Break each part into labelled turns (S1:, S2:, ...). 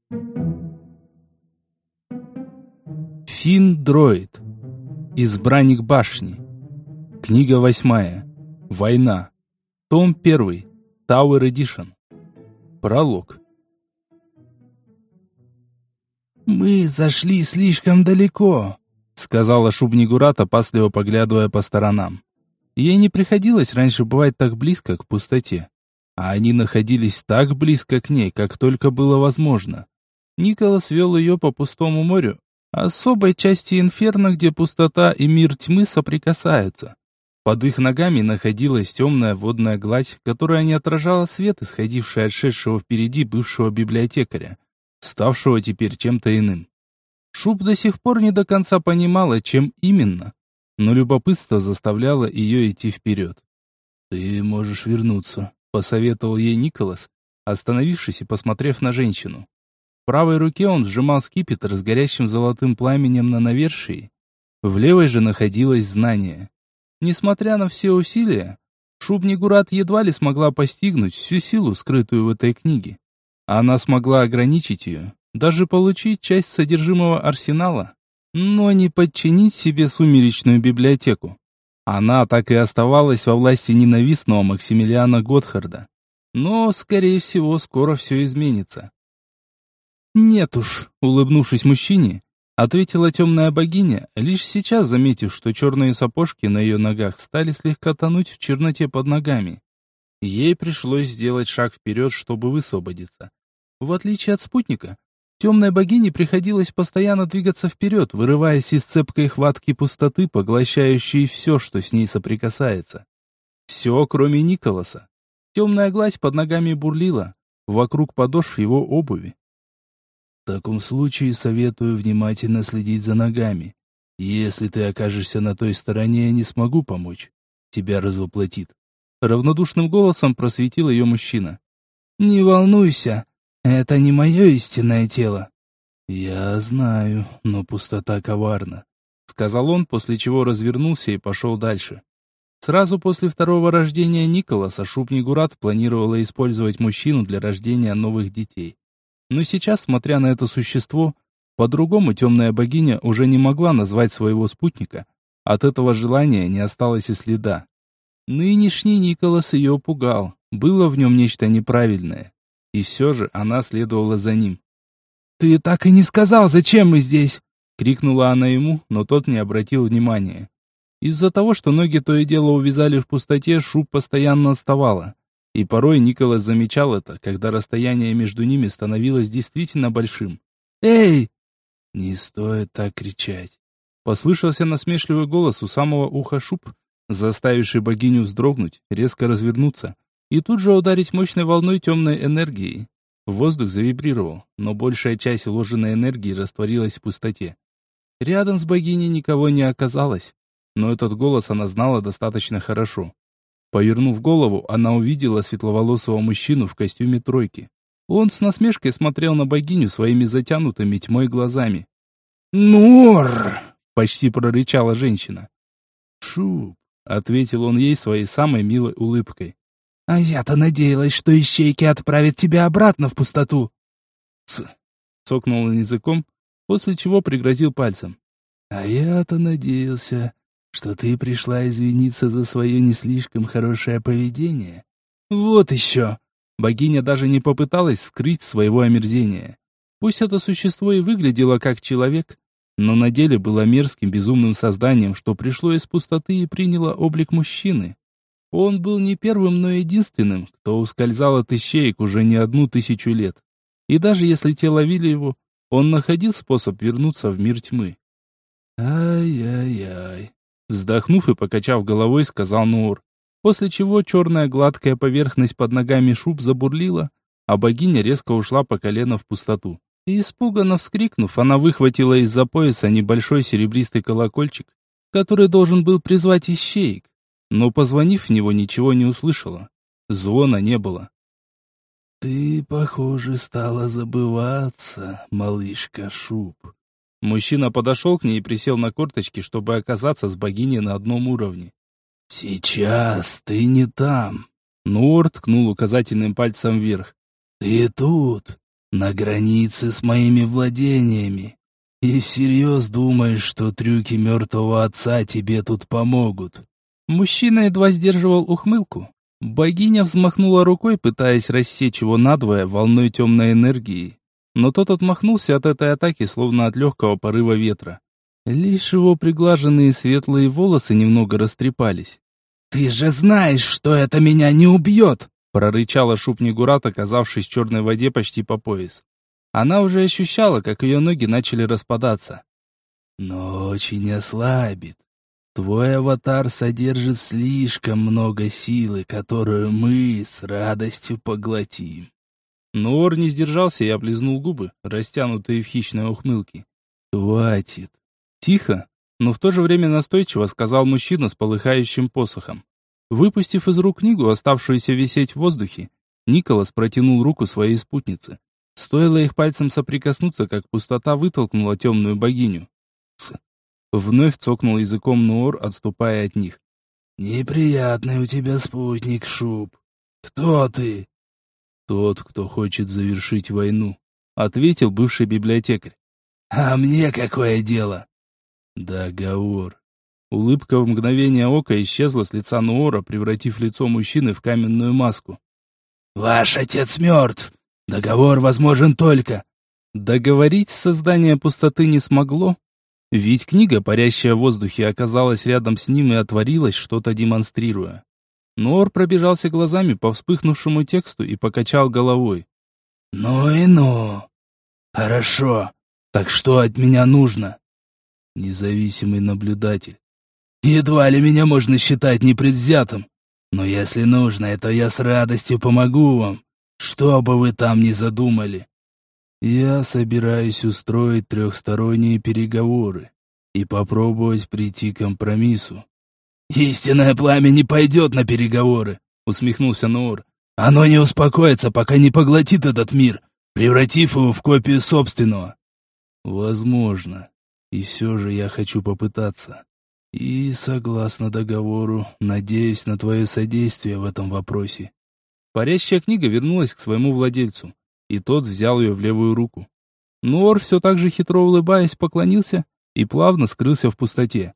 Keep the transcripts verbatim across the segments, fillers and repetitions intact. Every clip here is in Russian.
S1: Фин-дроид. Избранник башни. Книга восьмая. Война. Том первый. Tower Edition. Пролог. «Мы зашли слишком далеко», — сказала Шуб-Нигурат, опасливо поглядывая по сторонам. Ей не приходилось раньше бывать так близко к пустоте. А они находились так близко к ней, как только было возможно. Николас вел ее по пустому морю, особой части инферно, где пустота и мир тьмы соприкасаются. Под их ногами находилась темная водная гладь, которая не отражала свет, исходивший от шедшего впереди бывшего библиотекаря, ставшего теперь чем-то иным. Шуб до сих пор не до конца понимала, чем именно, но любопытство заставляло ее идти вперед. «Ты можешь вернуться», — посоветовал ей Николас, остановившись и посмотрев на женщину. В правой руке он сжимал скипетр с горящим золотым пламенем на навершии. В левой же находилось знание. Несмотря на все усилия, Шуб-Нигурат едва ли смогла постигнуть всю силу, скрытую в этой книге. Она смогла ограничить ее, даже получить часть содержимого арсенала, но не подчинить себе сумеречную библиотеку. Она так и оставалась во власти ненавистного Максимилиана Готхарда. Но, скорее всего, скоро все изменится. «Нет уж», — улыбнувшись мужчине, ответила темная богиня, лишь сейчас заметив, что черные сапожки на ее ногах стали слегка тонуть в черноте под ногами. Ей пришлось сделать шаг вперед, чтобы высвободиться. В отличие от спутника, темной богине приходилось постоянно двигаться вперед, вырываясь из цепкой хватки пустоты, поглощающей все, что с ней соприкасается. Все, кроме Николаса. Темная гладь под ногами бурлила, вокруг подошв его обуви. «В таком случае советую внимательно следить за ногами. Если ты окажешься на той стороне, я не смогу помочь. Тебя развоплотит». Равнодушным голосом просветил ее мужчина. «Не волнуйся, это не мое истинное тело». «Я знаю, но пустота коварна», — сказал он, после чего развернулся и пошел дальше. Сразу после второго рождения Николаса Шуб-Нигурат планировала использовать мужчину для рождения новых детей. Но сейчас, смотря на это существо, по-другому темная богиня уже не могла назвать своего спутника. От этого желания не осталось и следа. Нынешний Николас ее пугал, было в нем нечто неправильное. И все же она следовала за ним. «Ты так и не сказал, зачем мы здесь?» — крикнула она ему, но тот не обратил внимания. Из-за того, что ноги то и дело увязали в пустоте, Шуб постоянно отставала. И порой Николас замечал это, когда расстояние между ними становилось действительно большим. «Эй!» «Не стоит так кричать!» Послышался насмешливый голос у самого уха Шуб, заставивший богиню вздрогнуть, резко развернуться и тут же ударить мощной волной темной энергии. Воздух завибрировал, но большая часть вложенной энергии растворилась в пустоте. Рядом с богиней никого не оказалось, но этот голос она знала достаточно хорошо. Повернув голову, она увидела светловолосого мужчину в костюме тройки. Он с насмешкой смотрел на богиню своими затянутыми тьмой глазами. «Нор!» — почти прорычала женщина. «Шуб!» — ответил он ей своей самой милой улыбкой. «А я-то надеялась, что ищейки отправят тебя обратно в пустоту!» «Ц!» — цокнул он языком, после чего пригрозил пальцем. «А я-то надеялся, что ты пришла извиниться за свое не слишком хорошее поведение». «Вот еще!» Богиня даже не попыталась скрыть своего омерзения. Пусть это существо и выглядело как человек, но на деле было мерзким безумным созданием, что пришло из пустоты и приняло облик мужчины. Он был не первым, но единственным, кто ускользал от ищеек уже не одну тысячу лет. И даже если те ловили его, он находил способ вернуться в мир тьмы. «Ай-яй-яй», вздохнув и покачав головой, сказал Нуур, после чего черная гладкая поверхность под ногами Шуб забурлила, а богиня резко ушла по колено в пустоту. И испуганно вскрикнув, она выхватила из-за пояса небольшой серебристый колокольчик, который должен был призвать ищеек, но, позвонив в него, ничего не услышала. Звона не было. «Ты, похоже, стала забываться, малышка Шуб». Мужчина подошел к ней и присел на корточки, чтобы оказаться с богиней на одном уровне. «Сейчас ты не там». Нуор ткнул указательным пальцем вверх. «Ты тут,
S2: на границе с моими владениями. И всерьез думаешь, что трюки мертвого отца тебе тут помогут?»
S1: Мужчина едва сдерживал ухмылку. Богиня взмахнула рукой, пытаясь рассечь его надвое волной темной энергии. Но тот отмахнулся от этой атаки, словно от легкого порыва ветра. Лишь его приглаженные светлые волосы немного растрепались.
S2: «Ты же знаешь, что это меня не убьет!»
S1: прорычала Шуб-Нигурат, оказавшись в черной воде почти по пояс. Она уже ощущала, как ее ноги начали распадаться.
S2: «Но очень ослабит. Твой аватар содержит слишком много силы, которую мы с радостью поглотим».
S1: Ноор не сдержался и облизнул губы, растянутые в хищной ухмылке.
S2: «Хватит!»
S1: Тихо, но в то же время настойчиво сказал мужчина с полыхающим посохом. Выпустив из рук книгу, оставшуюся висеть в воздухе, Николас протянул руку своей спутнице. Стоило их пальцем соприкоснуться, как пустота вытолкнула темную богиню. «Ц!» Вновь цокнул языком Ноор, отступая от них.
S2: «Неприятный у тебя спутник, Шуб. Кто ты?»
S1: «Тот, кто хочет завершить войну», — ответил бывший библиотекарь.
S2: «А мне какое дело?»
S1: «Договор». Улыбка в мгновение ока исчезла с лица Ноора, превратив лицо мужчины в каменную маску.
S2: «Ваш отец мертв. Договор возможен только...»
S1: Договорить создание пустоты не смогло, ведь книга, парящая в воздухе, оказалась рядом с ним и отворилась, что-то демонстрируя. Ноор пробежался глазами по вспыхнувшему тексту и покачал головой.
S2: «Ну и ну. Хорошо. Так что от меня нужно?»
S1: «Независимый наблюдатель».
S2: «Едва ли меня можно считать непредвзятым. Но если нужно, то я с радостью помогу вам, что бы вы там ни задумали».
S1: «Я собираюсь устроить трехсторонние переговоры и попробовать прийти к компромиссу».
S2: «Истинное пламя не пойдет на переговоры», — усмехнулся Ноор. «Оно не успокоится, пока не поглотит этот мир, превратив его в копию собственного».
S1: «Возможно. И все же я хочу попытаться. И, согласно договору, надеюсь на твое содействие в этом вопросе». Парящая книга вернулась к своему владельцу, и тот взял ее в левую руку. Ноор, все так же хитро улыбаясь, поклонился и плавно скрылся в пустоте.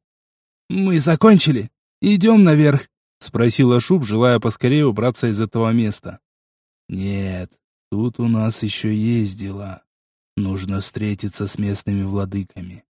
S2: «Мы закончили? Идем наверх?»
S1: — спросила Шуб, желая поскорее убраться из этого места.
S2: «Нет, тут у нас еще есть дела. Нужно встретиться с местными владыками.